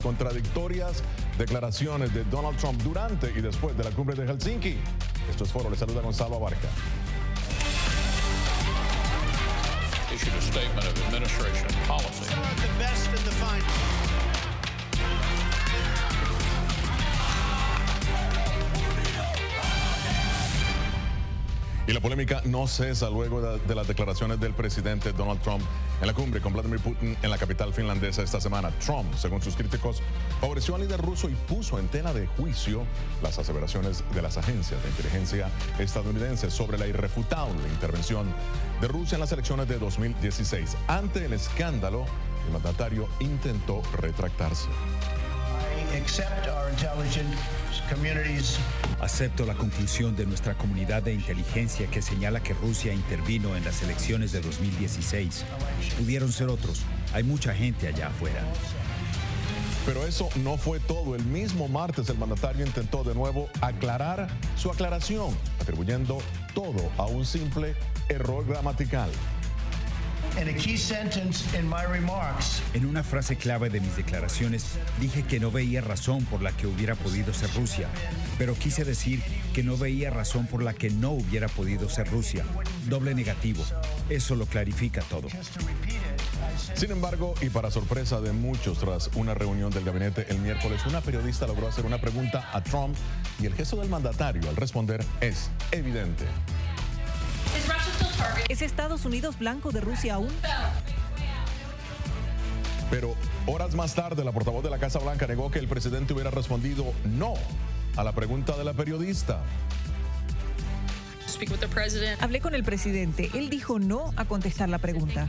Contradictorias declaraciones de Donald Trump durante y después de la cumbre de Helsinki. Esto es Foro, le saluda Gonzalo Abarca. Issued a statement of administration and policy. The best and the finest. Y la polémica no cesa luego de las declaraciones del presidente Donald Trump en la cumbre con Vladimir Putin en la capital finlandesa esta semana. Trump, según sus críticos, favoreció al líder ruso y puso en tela de juicio las aseveraciones de las agencias de inteligencia estadounidenses sobre la irrefutable intervención de Rusia en las elecciones de 2016. Ante el escándalo, el mandatario intentó retractarse. Acepto la conclusión de nuestra comunidad de inteligencia que señala que Rusia intervino en las elecciones de 2016. Pudieron ser otros. Hay mucha gente allá afuera. Pero eso no fue todo. El mismo martes el mandatario intentó de nuevo aclarar su aclaración, atribuyendo todo a un simple error gramatical. En una frase clave de mis declaraciones, dije que no veía razón por la que hubiera podido ser Rusia, pero quise decir que no veía razón por la que no hubiera podido ser Rusia. Doble negativo. Eso lo clarifica todo. Sin embargo, y para sorpresa de muchos, tras una reunión del gabinete el miércoles, una periodista logró hacer una pregunta a Trump y el gesto del mandatario al responder es evidente. ¿Es Estados Unidos blanco de Rusia aún? Pero horas más tarde, la portavoz de la Casa Blanca negó que el presidente hubiera respondido no a la pregunta de la periodista. Hablé con el presidente. Él dijo no a contestar la pregunta.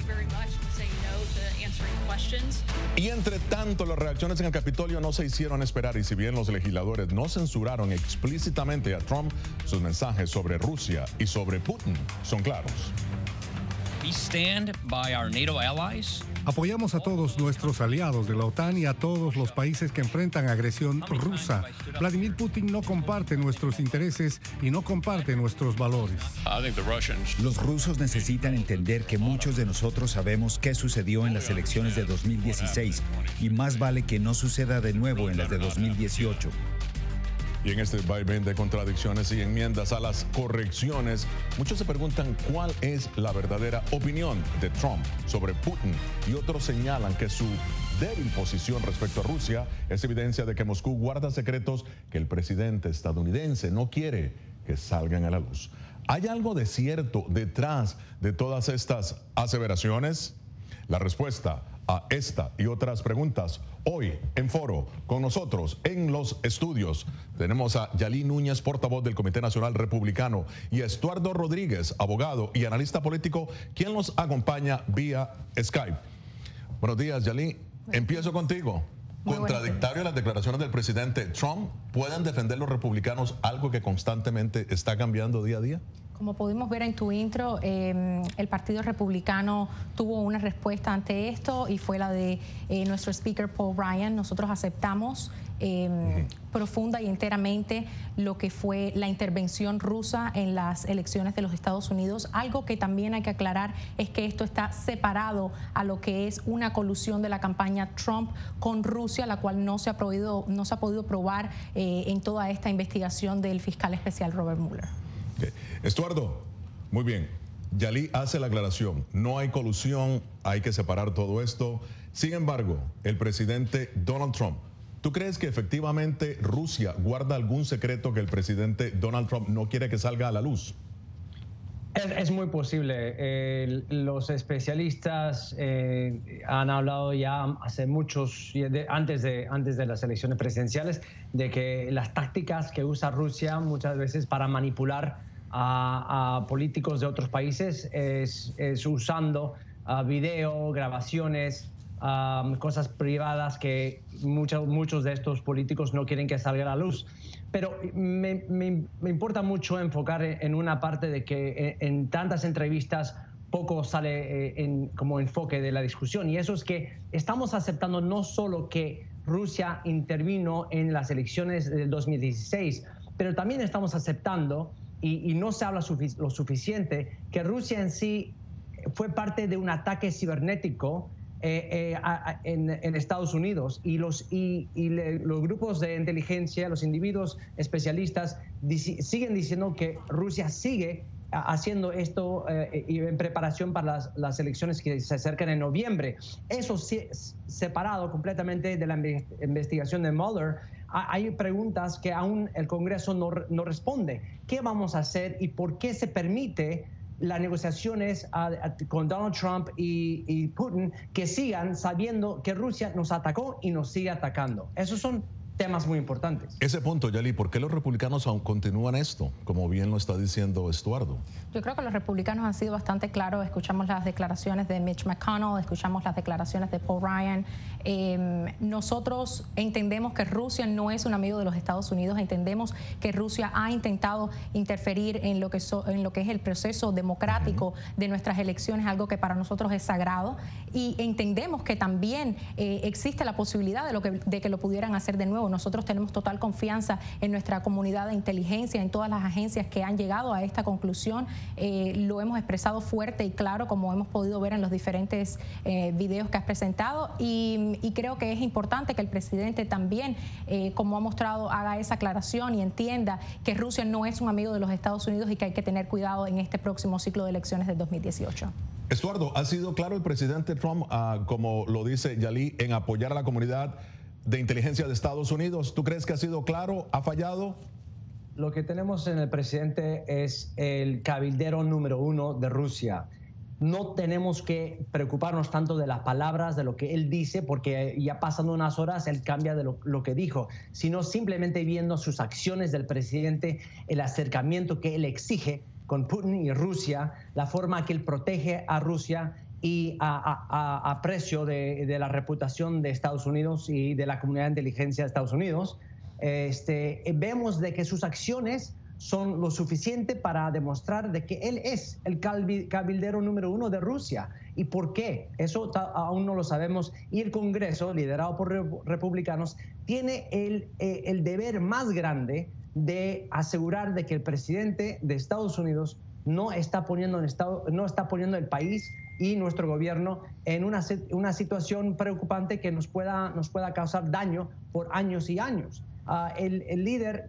Y entre tanto, las reacciones en el Capitolio no se hicieron esperar, y si bien los legisladores no censuraron explícitamente a Trump, sus mensajes sobre Rusia y sobre Putin son claros. We stand by our NATO allies. Apoyamos a todos nuestros aliados de la OTAN y a todos los países que enfrentan agresión rusa. Vladimir Putin no comparte nuestros intereses y no comparte nuestros valores. Los rusos necesitan entender que muchos de nosotros sabemos qué sucedió en las elecciones de 2016 y más vale que no suceda de nuevo en las de 2018. Y en este vaivén de contradicciones y enmiendas a las correcciones, muchos se preguntan cuál es la verdadera opinión de Trump sobre Putin, y otros señalan que su débil posición respecto a Rusia es evidencia de que Moscú guarda secretos que el presidente estadounidense no quiere que salgan a la luz. ¿Hay algo de cierto detrás de todas estas aseveraciones? La respuesta a esta y otras preguntas hoy en Foro. Con nosotros en los estudios tenemos a Yalí Núñez, portavoz del Comité Nacional Republicano, y a Estuardo Rodríguez, abogado y analista político, quien nos acompaña vía Skype. Buenos días, Yalí. Empiezo contigo. Contradictorio a las declaraciones del presidente Trump, ¿pueden defender los republicanos algo que constantemente está cambiando día a día? Como pudimos ver en tu intro, el Partido Republicano tuvo una respuesta ante esto y fue la de nuestro speaker Paul Ryan. Nosotros aceptamos profunda y enteramente lo que fue la intervención rusa en las elecciones de los Estados Unidos. Algo que también hay que aclarar es que esto está separado a lo que es una colusión de la campaña Trump con Rusia, la cual no se ha podido probar en toda esta investigación del fiscal especial Robert Mueller. Estuardo, muy bien. Yalí hace la aclaración. No hay colusión, hay que separar todo esto. Sin embargo, el presidente Donald Trump, ¿tú crees que efectivamente Rusia guarda algún secreto que el presidente Donald Trump no quiere que salga a la luz? Es muy posible. Los especialistas han hablado ya hace muchos, antes de las elecciones presidenciales, de que las tácticas que usa Rusia muchas veces para manipular a políticos de otros países es usando video, grabaciones, cosas privadas que muchos de estos políticos no quieren que salga a la luz. Pero me importa mucho enfocar en una parte de que en tantas entrevistas poco sale como enfoque de la discusión, y eso es que estamos aceptando no solo que Rusia intervino en las elecciones del 2016, pero también estamos aceptando, y no se habla lo suficiente, que Rusia en sí fue parte de un ataque cibernético en Estados Unidos, y los grupos de inteligencia, los individuos especialistas siguen diciendo que Rusia sigue haciendo esto y en preparación para las elecciones que se acercan en noviembre. Eso sí, separado completamente de la investigación de Mueller, hay preguntas que aún el Congreso no responde. ¿Qué vamos a hacer y por qué se permite las negociaciones con Donald Trump y Putin que sigan sabiendo que Rusia nos atacó y nos sigue atacando? Esos son temas muy importantes. Ese punto, Yali, ¿por qué los republicanos aún continúan esto? Como bien lo está diciendo Estuardo. Yo creo que los republicanos han sido bastante claros. Escuchamos las declaraciones de Mitch McConnell, escuchamos las declaraciones de Paul Ryan. Nosotros entendemos que Rusia no es un amigo de los Estados Unidos, entendemos que Rusia ha intentado interferir en lo que es el proceso democrático de nuestras elecciones, algo que para nosotros es sagrado, y entendemos que también existe la posibilidad de que lo pudieran hacer de nuevo. Nosotros tenemos total confianza en nuestra comunidad de inteligencia, en todas las agencias que han llegado a esta conclusión. Lo hemos expresado fuerte y claro, como hemos podido ver en los diferentes videos que has presentado, y creo que es importante que el presidente también, como ha mostrado, haga esa aclaración y entienda que Rusia no es un amigo de los Estados Unidos y que hay que tener cuidado en este próximo ciclo de elecciones del 2018. Estuardo, ¿ha sido claro el presidente Trump, como lo dice Yali, en apoyar a la comunidad de inteligencia de Estados Unidos? ¿Tú crees que ha sido claro? ¿Ha fallado? Lo que tenemos en el presidente es el cabildero número 1 de Rusia. No tenemos que preocuparnos tanto de las palabras, de lo que él dice, porque ya pasando unas horas él cambia de lo que dijo, sino simplemente viendo sus acciones del presidente, el acercamiento que él exige con Putin y Rusia, la forma que él protege a Rusia y a precio de la reputación de Estados Unidos y de la comunidad de inteligencia de Estados Unidos. Vemos de que sus acciones son lo suficiente para demostrar de que él es el cabildero número 1 de Rusia. ¿Y por qué? Eso aún no lo sabemos, y el Congreso, liderado por republicanos, tiene el deber más grande de asegurar de que el presidente de Estados Unidos no está poniendo el país y nuestro gobierno en una situación preocupante que nos pueda causar daño por años y años. El líder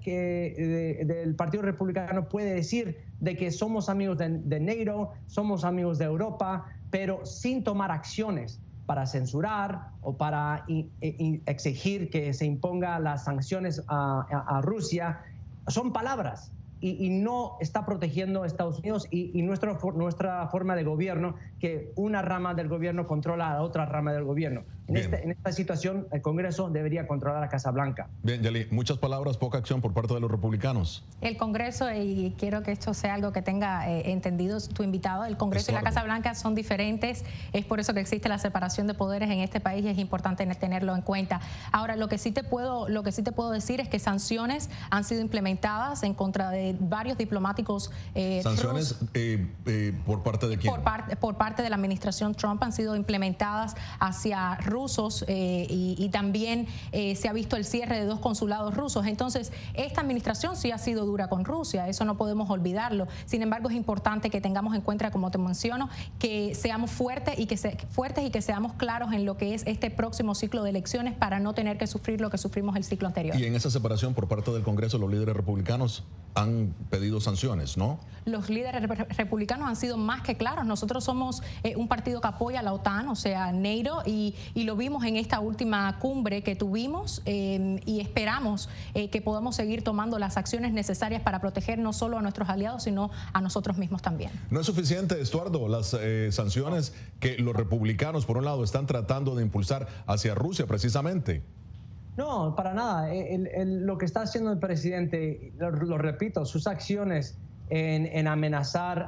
del Partido Republicano puede decir de que somos amigos de NATO, somos amigos de Europa, pero sin tomar acciones para censurar o para exigir que se impongan las sanciones a Rusia. Son palabras. Y no está protegiendo a Estados Unidos y nuestra forma de gobierno, que una rama del gobierno controla a la otra rama del gobierno. En esta situación, el Congreso debería controlar la Casa Blanca. Bien, Yali, muchas palabras, poca acción por parte de los republicanos. El Congreso, y quiero que esto sea algo que tenga entendido tu invitado, el Congreso y la Casa Blanca son diferentes, es por eso que existe la separación de poderes en este país y es importante tenerlo en cuenta. Ahora, lo que sí te puedo decir es que sanciones han sido implementadas en contra de varios diplomáticos. ¿Sanciones por parte de quién? Por parte de la administración Trump han sido implementadas hacia rusos y también se ha visto el cierre de 2 consulados rusos. Entonces, esta administración sí ha sido dura con Rusia, eso no podemos olvidarlo. Sin embargo, es importante que tengamos en cuenta, como te menciono, que seamos fuertes y que seamos claros en lo que es este próximo ciclo de elecciones para no tener que sufrir lo que sufrimos el ciclo anterior. Y en esa separación por parte del Congreso, los líderes republicanos han pedido sanciones, ¿no? Los líderes republicanos han sido más que claros. Nosotros somos un partido que apoya a la OTAN, o sea, NATO, y lo vimos en esta última cumbre que tuvimos y esperamos que podamos seguir tomando las acciones necesarias para proteger no solo a nuestros aliados, sino a nosotros mismos también. No es suficiente, Estuardo, las sanciones que los republicanos, por un lado, están tratando de impulsar hacia Rusia precisamente. No, para nada. Lo que está haciendo el presidente, lo repito, sus acciones en amenazar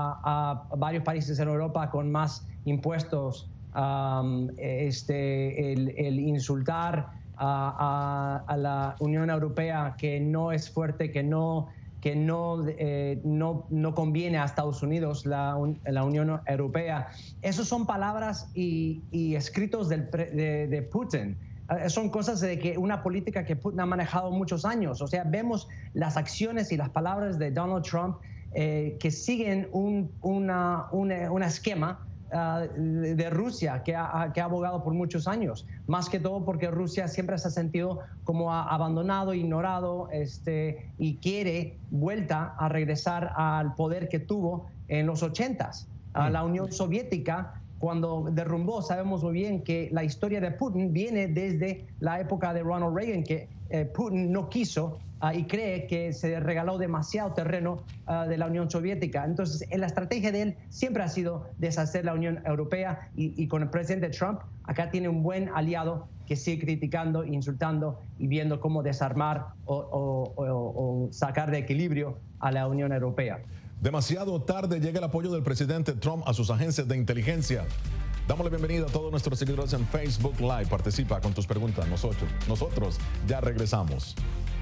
a varios países en Europa con más impuestos, el insultar a la Unión Europea, que no es fuerte, que no conviene a Estados Unidos, la Unión Europea. Esas son palabras y escritos de Putin. Son cosas de que una política que Putin ha manejado muchos años. O sea, vemos las acciones y las palabras de Donald Trump que siguen un esquema de Rusia que ha abogado por muchos años, más que todo porque Rusia siempre se ha sentido como abandonado, ignorado, y quiere vuelta a regresar al poder que tuvo en los 80s. La Unión Soviética, cuando derrumbó, sabemos muy bien que la historia de Putin viene desde la época de Ronald Reagan, que Putin no quiso y cree que se regaló demasiado terreno de la Unión Soviética. Entonces, la estrategia de él siempre ha sido deshacer la Unión Europea y con el presidente Trump, acá tiene un buen aliado que sigue criticando, insultando y viendo cómo desarmar o sacar de equilibrio a la Unión Europea. Demasiado tarde llega el apoyo del presidente Trump a sus agencias de inteligencia. Damos la bienvenida a todos nuestros seguidores en Facebook Live. Participa con tus preguntas. Nosotros ya regresamos.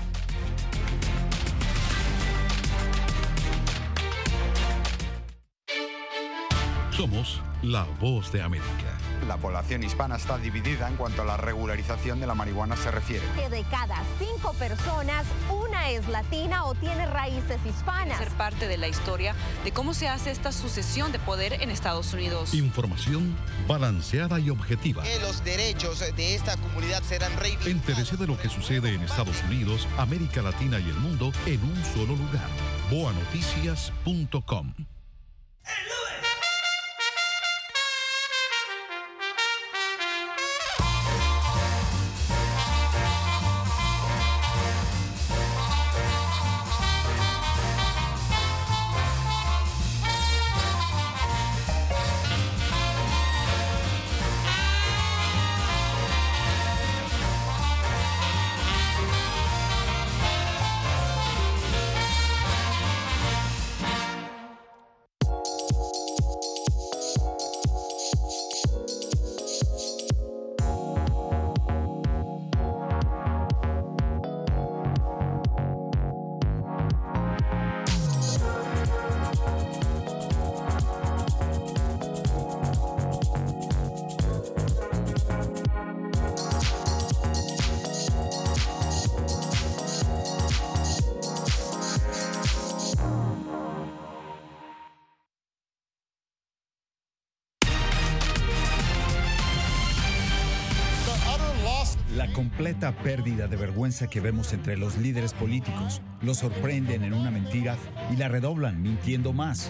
Somos la voz de América. La población hispana está dividida en cuanto a la regularización de la marihuana se refiere. Que de cada 5 personas, una es latina o tiene raíces hispanas. Ser parte de la historia de cómo se hace esta sucesión de poder en Estados Unidos. Información balanceada y objetiva. Que los derechos de esta comunidad serán reivindicados. Entérese de lo que sucede en Estados Unidos, América Latina y el mundo en un solo lugar. boanoticias.com. La completa pérdida de vergüenza que vemos entre los líderes políticos. Los sorprenden en una mentira y la redoblan mintiendo más.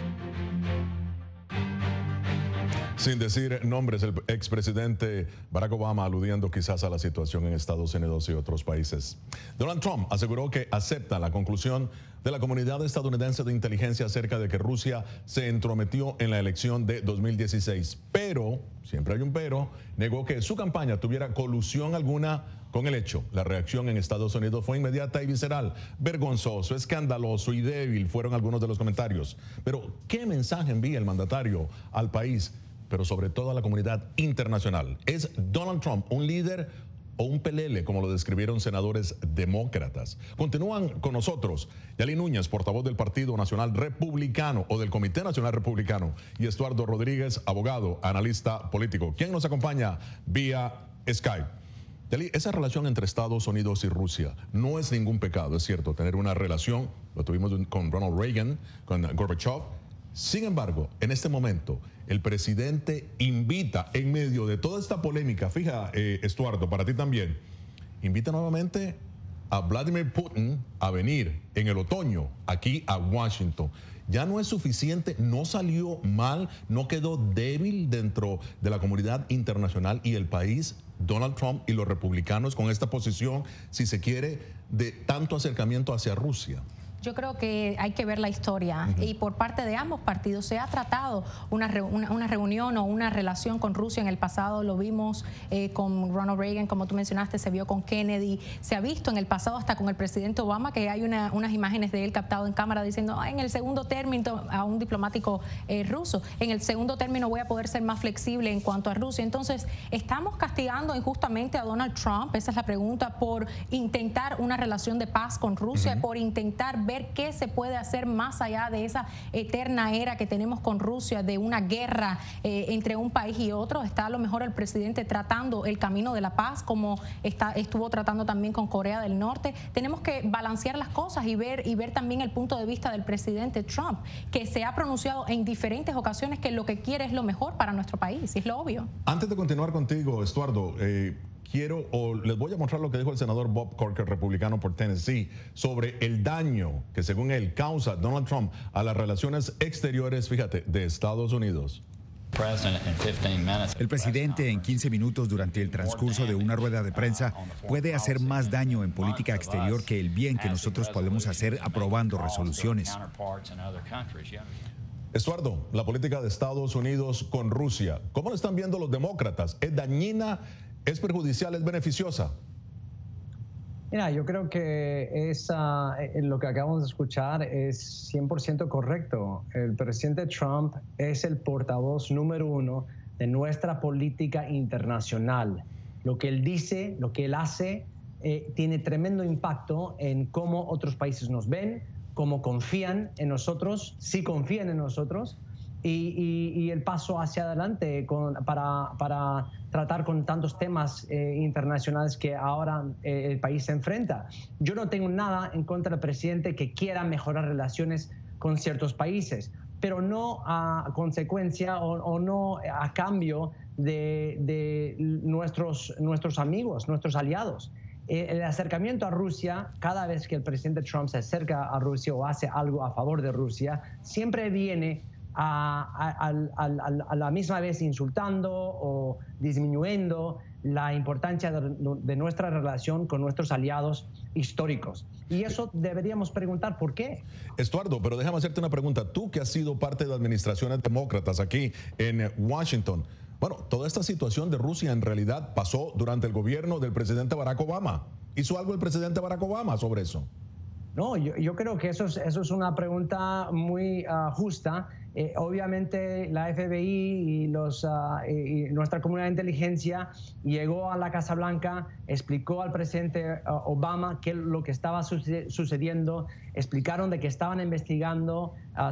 Sin decir nombres, el expresidente Barack Obama aludiendo quizás a la situación en Estados Unidos y otros países. Donald Trump aseguró que acepta la conclusión de la comunidad estadounidense de inteligencia acerca de que Rusia se entrometió en la elección de 2016. Pero, siempre hay un pero, negó que su campaña tuviera colusión alguna con el hecho. La reacción en Estados Unidos fue inmediata y visceral. Vergonzoso, escandaloso y débil fueron algunos de los comentarios. Pero, ¿qué mensaje envía el mandatario al país, pero sobre todo a la comunidad internacional? ¿Es Donald Trump un líder o un pelele, como lo describieron senadores demócratas? Continúan con nosotros Yali Núñez, portavoz del Partido Nacional Republicano o del Comité Nacional Republicano, y Estuardo Rodríguez, abogado, analista político, quien nos acompaña vía Skype. Yali, esa relación entre Estados Unidos y Rusia no es ningún pecado, es cierto, tener una relación, lo tuvimos con Ronald Reagan, con Gorbachev. Sin embargo, en este momento, el presidente invita, en medio de toda esta polémica, fija, Estuardo, para ti también, invita nuevamente a Vladimir Putin a venir en el otoño aquí a Washington. Ya no es suficiente, no salió mal, no quedó débil dentro de la comunidad internacional y el país, Donald Trump y los republicanos con esta posición, si se quiere, de tanto acercamiento hacia Rusia. Yo creo que hay que ver la historia y por parte de ambos partidos se ha tratado una reunión o una relación con Rusia en el pasado. Lo vimos con Ronald Reagan, como tú mencionaste, se vio con Kennedy, se ha visto en el pasado hasta con el presidente Obama, que hay unas imágenes de él captado en cámara diciendo en el segundo término a un diplomático ruso, en el segundo término voy a poder ser más flexible en cuanto a Rusia. Entonces, ¿estamos castigando injustamente a Donald Trump? Esa es la pregunta, por intentar una relación de paz con Rusia, por intentar ver ver qué se puede hacer más allá de esa eterna era que tenemos con Rusia, de una guerra entre un país y otro. Está a lo mejor el presidente tratando el camino de la paz, como estuvo tratando también con Corea del Norte. Tenemos que balancear las cosas y ver también el punto de vista del presidente Trump, que se ha pronunciado en diferentes ocasiones que lo que quiere es lo mejor para nuestro país, es lo obvio. Antes de continuar contigo, Estuardo, les voy a mostrar lo que dijo el senador Bob Corker, republicano por Tennessee, sobre el daño que según él causa Donald Trump a las relaciones exteriores, fíjate, de Estados Unidos. El presidente en 15 minutos durante el transcurso de una rueda de prensa puede hacer más daño en política exterior que el bien que nosotros podemos hacer aprobando resoluciones. Estuardo, la política de Estados Unidos con Rusia, ¿cómo lo están viendo los demócratas? ¿Es dañina, es perjudicial, es beneficiosa? Mira, yo creo que lo que acabamos de escuchar es 100% correcto. El presidente Trump es el portavoz número 1 de nuestra política internacional. Lo que él dice, lo que él hace, tiene tremendo impacto en cómo otros países nos ven, cómo confían en nosotros, si confían en nosotros, y el paso hacia adelante para tratar con tantos temas internacionales que ahora el país se enfrenta. Yo no tengo nada en contra del presidente que quiera mejorar relaciones con ciertos países, pero no a consecuencia o no a cambio de nuestros amigos, nuestros aliados. El acercamiento a Rusia, cada vez que el presidente Trump se acerca a Rusia o hace algo a favor de Rusia, siempre viene a la misma vez insultando o disminuyendo la importancia de nuestra relación con nuestros aliados históricos. Y eso deberíamos preguntar por qué. Estuardo, pero déjame hacerte una pregunta. Tú que has sido parte de administraciones demócratas aquí en Washington, bueno, toda esta situación de Rusia en realidad pasó durante el gobierno del presidente Barack Obama. ¿Hizo algo el presidente Barack Obama sobre eso? No, yo creo que eso es una pregunta muy justa. Obviamente la FBI y nuestra comunidad de inteligencia llegó a la Casa Blanca, explicó al presidente Obama qué lo que estaba sucediendo, explicaron de que estaban investigando,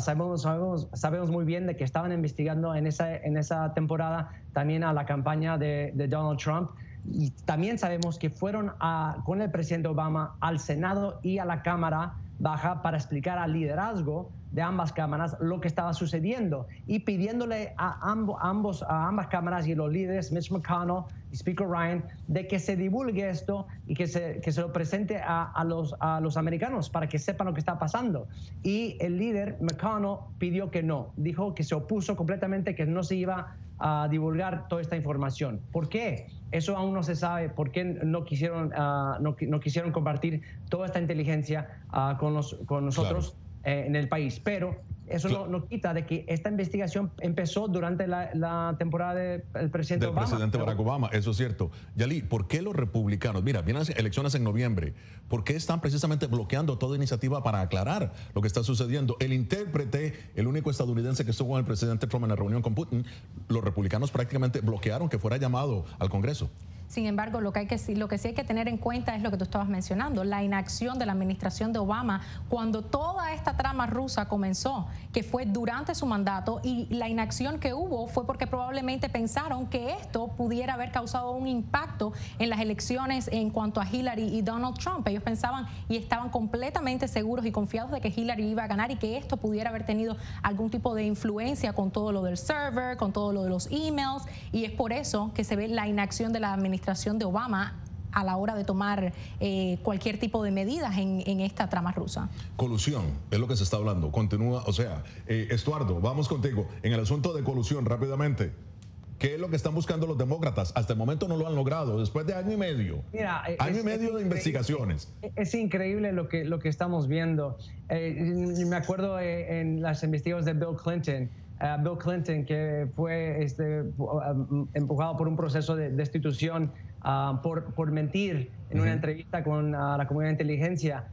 sabemos muy bien de que estaban investigando en esa temporada también a la campaña de Donald Trump. Y también sabemos que fueron con el presidente Obama al Senado y a la Cámara Baja para explicar al liderazgo de ambas cámaras lo que estaba sucediendo y pidiéndole a ambas cámaras y los líderes, Mitch McConnell y Speaker Ryan, de que se divulgue esto y que se lo presente a los americanos para que sepan lo que está pasando. Y el líder McConnell pidió que no, dijo que se opuso completamente, que no se iba a divulgar toda esta información. ¿Por qué? Eso aún no se sabe. ¿Por qué no quisieron compartir toda esta inteligencia con nosotros? Claro. En el país? Pero eso no quita de que esta investigación empezó durante la temporada del presidente Obama. Del presidente Barack Obama, eso es cierto. Yali, ¿por qué los republicanos, mira, vienen elecciones en noviembre, ¿por qué están precisamente bloqueando toda iniciativa para aclarar lo que está sucediendo? El intérprete, el único estadounidense que estuvo con el presidente Trump en la reunión con Putin, los republicanos prácticamente bloquearon que fuera llamado al Congreso. Sin embargo, lo que sí hay que tener en cuenta es lo que tú estabas mencionando, la inacción de la administración de Obama cuando toda esta trama rusa comenzó, que fue durante su mandato, y la inacción que hubo fue porque probablemente pensaron que esto pudiera haber causado un impacto en las elecciones en cuanto a Hillary y Donald Trump. Ellos pensaban y estaban completamente seguros y confiados de que Hillary iba a ganar y que esto pudiera haber tenido algún tipo de influencia con todo lo del server, con todo lo de los emails, y es por eso que se ve la inacción de la administración de Obama a la hora de tomar cualquier tipo de medidas en esta trama rusa. Colusión, es lo que se está hablando. Continúa, o sea, Estuardo, vamos contigo. En el asunto de colusión, rápidamente, ¿qué es lo que están buscando los demócratas? Hasta el momento no lo han logrado, después de año y medio. Mira, año y medio de investigaciones. Es increíble lo que estamos viendo. Me acuerdo en las investigaciones de Bill Clinton. Bill Clinton, que fue empujado por un proceso de destitución por mentir en una entrevista con la comunidad de inteligencia.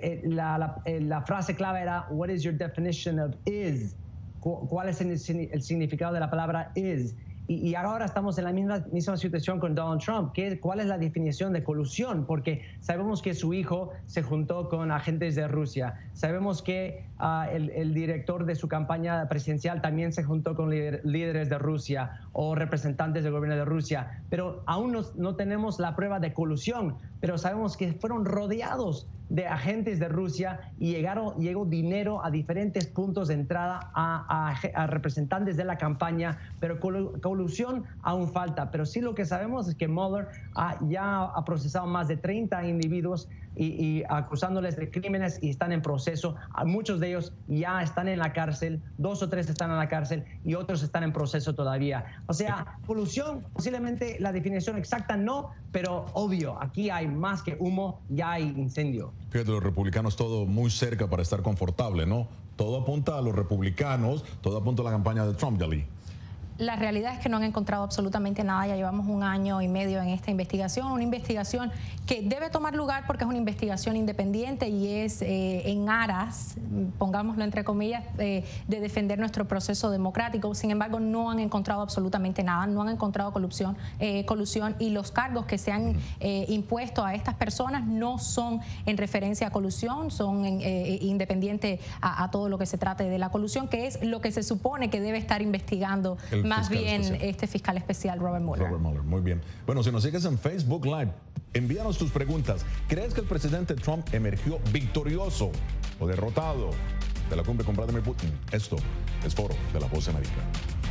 La frase clave era, "What is your definition of is?" ¿Cuál es el significado de la palabra is? Y ahora estamos en la misma situación con Donald Trump. ¿Cuál es la definición de colusión? Porque sabemos que su hijo se juntó con agentes de Rusia. Sabemos que el director de su campaña presidencial también se juntó con líderes de Rusia o representantes del gobierno de Rusia. Pero aún no tenemos la prueba de colusión. Pero sabemos que fueron rodeados de agentes de Rusia y llegó dinero a diferentes puntos de entrada a representantes de la campaña, pero colusión aún falta. Pero sí lo que sabemos es que Mueller ya ha procesado más de 30 individuos y acusándoles de crímenes y están en proceso. Muchos de ellos ya están en la cárcel, 2 o 3 están en la cárcel y otros están en proceso todavía. O sea, colusión, posiblemente la definición exacta no, pero obvio, aquí hay más que humo, ya hay incendio. Fíjate, los republicanos todo muy cerca para estar confortable, ¿no? Todo apunta a los republicanos, todo apunta a la campaña de Trump, Yali. La realidad es que no han encontrado absolutamente nada. Ya llevamos 1 año y medio en esta investigación, una investigación que debe tomar lugar porque es una investigación independiente y es en aras, pongámoslo entre comillas, de defender nuestro proceso democrático. Sin embargo, no han encontrado absolutamente nada, no han encontrado colusión y los cargos que se han impuesto a estas personas no son en referencia a colusión, son independientes a todo lo que se trate de la colusión, que es lo que se supone que debe estar investigando más bien especial. Este fiscal especial, Robert Mueller. Robert Mueller, muy bien. Bueno, si nos sigues en Facebook Live, envíanos tus preguntas. ¿Crees que el presidente Trump emergió victorioso o derrotado de la cumbre con Vladimir Putin? Esto es Foro de La Voz de América.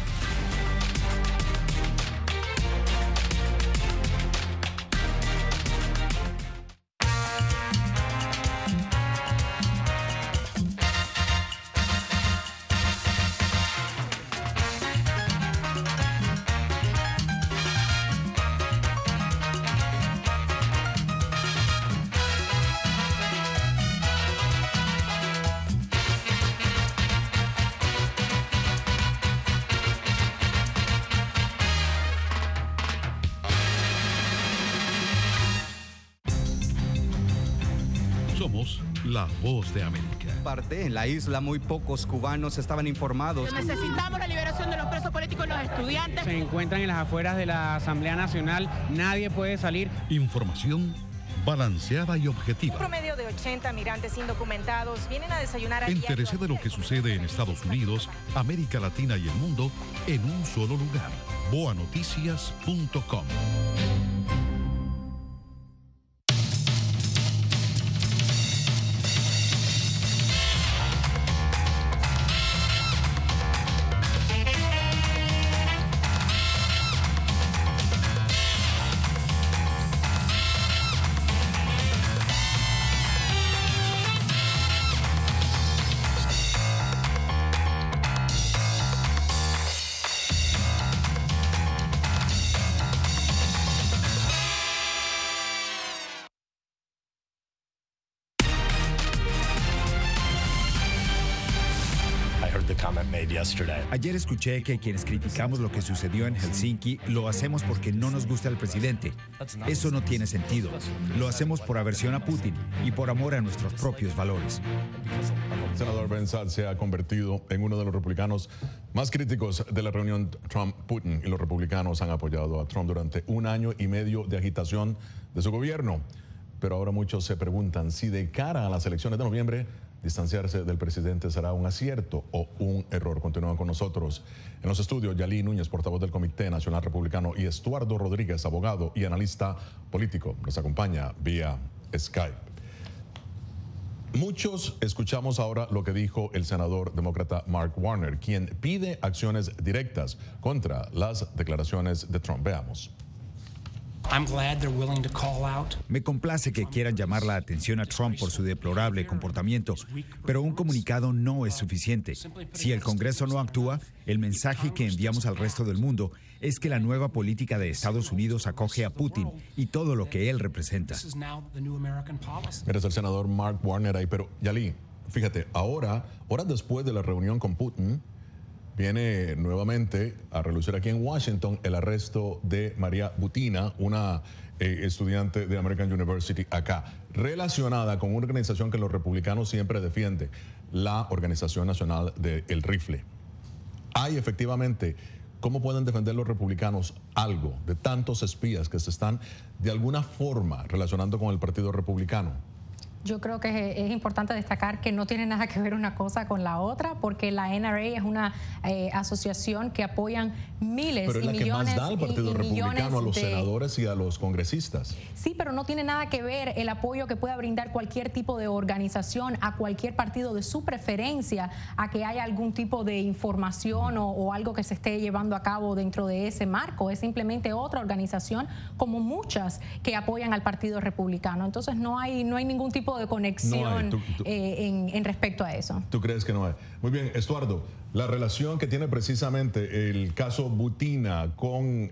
Somos La Voz de América. En la isla muy pocos cubanos estaban informados. Necesitamos la liberación de los presos políticos y los estudiantes. Se encuentran en las afueras de la Asamblea Nacional, nadie puede salir. Información balanceada y objetiva. Un promedio de 80 migrantes indocumentados vienen a desayunar. Entérese de lo que sucede en Estados Unidos, América Latina y el mundo en un solo lugar. boanoticias.com. Ayer escuché que quienes criticamos lo que sucedió en Helsinki lo hacemos porque no nos gusta el presidente. Eso no tiene sentido. Lo hacemos por aversión a Putin y por amor a nuestros propios valores. El senador Ben Sasse se ha convertido en uno de los republicanos más críticos de la reunión Trump-Putin, y los republicanos han apoyado a Trump durante 1 año y medio de agitación de su gobierno. Pero ahora muchos se preguntan si de cara a las elecciones de noviembre distanciarse del presidente será un acierto o un error. Continúan con nosotros en los estudios Yali Núñez, portavoz del Comité Nacional Republicano, y Estuardo Rodríguez, abogado y analista político. Nos acompaña vía Skype. Muchos escuchamos ahora lo que dijo el senador demócrata Mark Warner, quien pide acciones directas contra las declaraciones de Trump. Veamos. Me complace que quieran llamar la atención a Trump por su deplorable comportamiento, pero un comunicado no es suficiente. Si el Congreso no actúa, el mensaje que enviamos al resto del mundo es que la nueva política de Estados Unidos acoge a Putin y todo lo que él representa. Eres el senador Mark Warner ahí, pero Yali, fíjate, ahora, horas después de la reunión con Putin, viene nuevamente a relucir aquí en Washington el arresto de María Butina, una estudiante de American University acá, relacionada con una organización que los republicanos siempre defienden, la Organización Nacional del Rifle. Hay efectivamente ¿cómo pueden defender los republicanos algo de tantos espías que se están de alguna forma relacionando con el Partido Republicano? Yo creo que es importante destacar que no tiene nada que ver una cosa con la otra, porque la NRA es una asociación que apoyan miles pero es y la millones que más da al Partido Republicano, a los senadores y a los congresistas. Sí, pero no tiene nada que ver el apoyo que pueda brindar cualquier tipo de organización a cualquier partido de su preferencia a que haya algún tipo de información o algo que se esté llevando a cabo dentro de ese marco. Es simplemente otra organización como muchas que apoyan al Partido Republicano. Entonces no hay ningún tipo de conexión en respecto a eso. ¿Tú crees que no hay? Muy bien, Estuardo, la relación que tiene precisamente el caso Butina con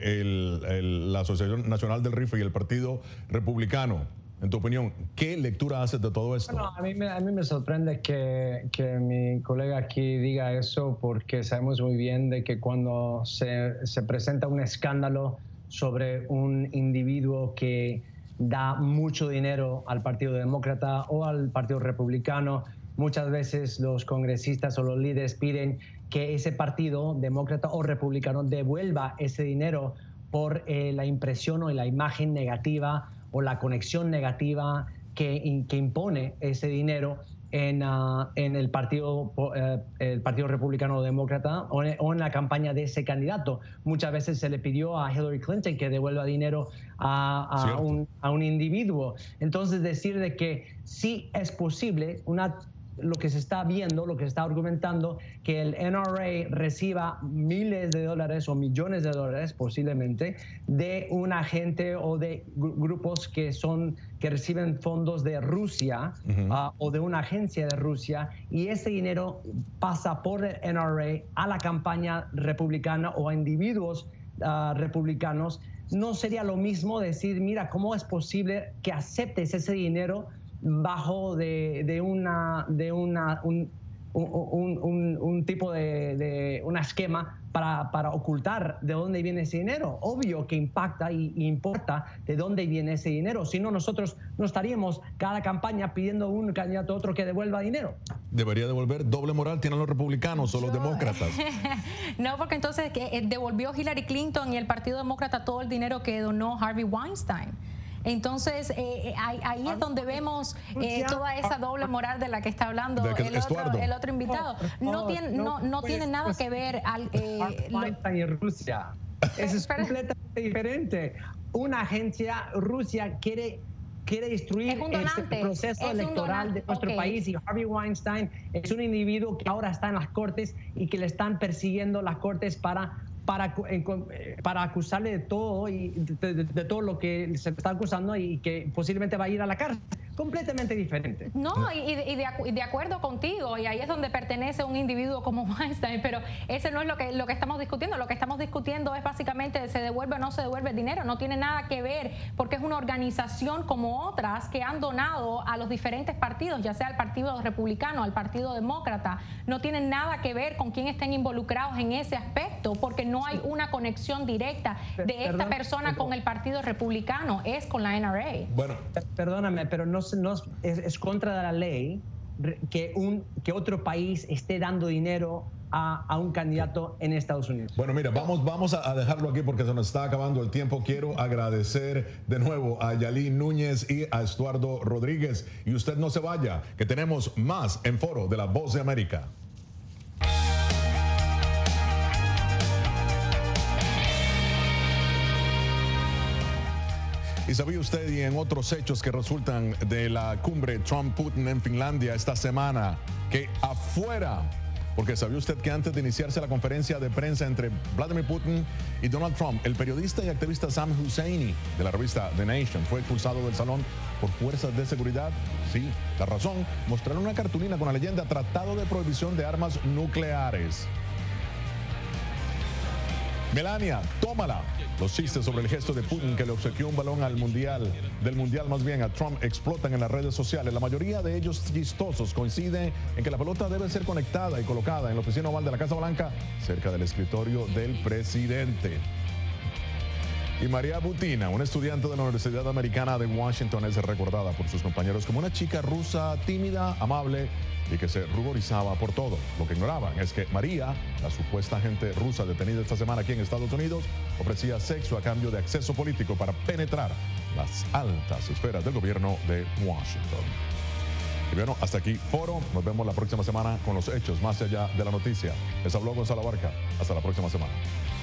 la Asociación Nacional del Rifle y el Partido Republicano, en tu opinión, ¿qué lectura haces de todo esto? Bueno, a mí me sorprende que mi colega aquí diga eso, porque sabemos muy bien de que cuando se presenta un escándalo sobre un individuo que da mucho dinero al Partido Demócrata o al Partido Republicano, muchas veces los congresistas o los líderes piden que ese partido, demócrata o republicano, devuelva ese dinero por la impresión o la imagen negativa o la conexión negativa que impone ese dinero en el partido republicano o demócrata o en la campaña de ese candidato. Muchas veces se le pidió a Hillary Clinton que devuelva dinero a un individuo. Entonces, decir de que sí es posible, lo que se está viendo, lo que se está argumentando, que el NRA reciba miles de dólares o millones de dólares posiblemente de un agente o de grupos que reciben fondos de Rusia o de una agencia de Rusia, y ese dinero pasa por el NRA a la campaña republicana o a individuos republicanos. No sería lo mismo decir, mira, ¿cómo es posible que aceptes ese dinero bajo un tipo de un esquema para ocultar de dónde viene ese dinero? Obvio que impacta y importa de dónde viene ese dinero. Si no, nosotros no estaríamos cada campaña pidiendo a un candidato a otro que devuelva dinero. ¿Debería devolver? ¿Doble moral tienen los republicanos o los demócratas? No, porque entonces devolvió Hillary Clinton y el Partido Demócrata todo el dinero que donó Harvey Weinstein. Entonces, ahí es donde vemos toda esa doble moral de la que está hablando el otro invitado. No tiene nada que ver y Rusia. Eso es completamente diferente. Una agencia Rusia quiere destruir el proceso electoral de nuestro país, y Harvey Weinstein es un individuo que ahora está en las cortes y que le están persiguiendo las cortes para acusarle de todo y de todo lo que se está acusando, y que posiblemente va a ir a la cárcel. Completamente diferente. No, y de acuerdo contigo, y ahí es donde pertenece un individuo como Weinstein, pero ese no es lo que estamos discutiendo. Lo que estamos discutiendo es básicamente se devuelve o no se devuelve el dinero. No tiene nada que ver, porque es una organización como otras que han donado a los diferentes partidos, ya sea al Partido Republicano, al Partido Demócrata. No tienen nada que ver con quién estén involucrados en ese aspecto, porque no hay una conexión directa de esta persona con el Partido Republicano, es con la NRA. Bueno, perdóname, pero no es contra la ley que otro país esté dando dinero a un candidato en Estados Unidos. Bueno, mira, vamos a dejarlo aquí porque se nos está acabando el tiempo. Quiero agradecer de nuevo a Yalín Núñez y a Estuardo Rodríguez. Y usted no se vaya, que tenemos más en Foro de La Voz de América. ¿Y sabía usted, y en otros hechos que resultan de la cumbre Trump-Putin en Finlandia esta semana, que afuera, porque sabía usted que antes de iniciarse la conferencia de prensa entre Vladimir Putin y Donald Trump, el periodista y activista Sam Husseini de la revista The Nation fue expulsado del salón por fuerzas de seguridad? Sí, la razón, mostraron una cartulina con la leyenda Tratado de Prohibición de Armas Nucleares. Melania, tómala. Los chistes sobre el gesto de Putin que le obsequió un balón al mundial, del mundial más bien a Trump, explotan en las redes sociales. La mayoría de ellos chistosos coinciden en que la pelota debe ser conectada y colocada en la oficina oval de la Casa Blanca, cerca del escritorio del presidente. Y María Butina, una estudiante de la Universidad Americana de Washington, es recordada por sus compañeros como una chica rusa tímida, amable y que se ruborizaba por todo. Lo que ignoraban es que María, la supuesta agente rusa detenida esta semana aquí en Estados Unidos, ofrecía sexo a cambio de acceso político para penetrar las altas esferas del gobierno de Washington. Y bueno, hasta aquí Foro. Nos vemos la próxima semana con los hechos más allá de la noticia. Les habló Gonzalo Barca. Hasta la próxima semana.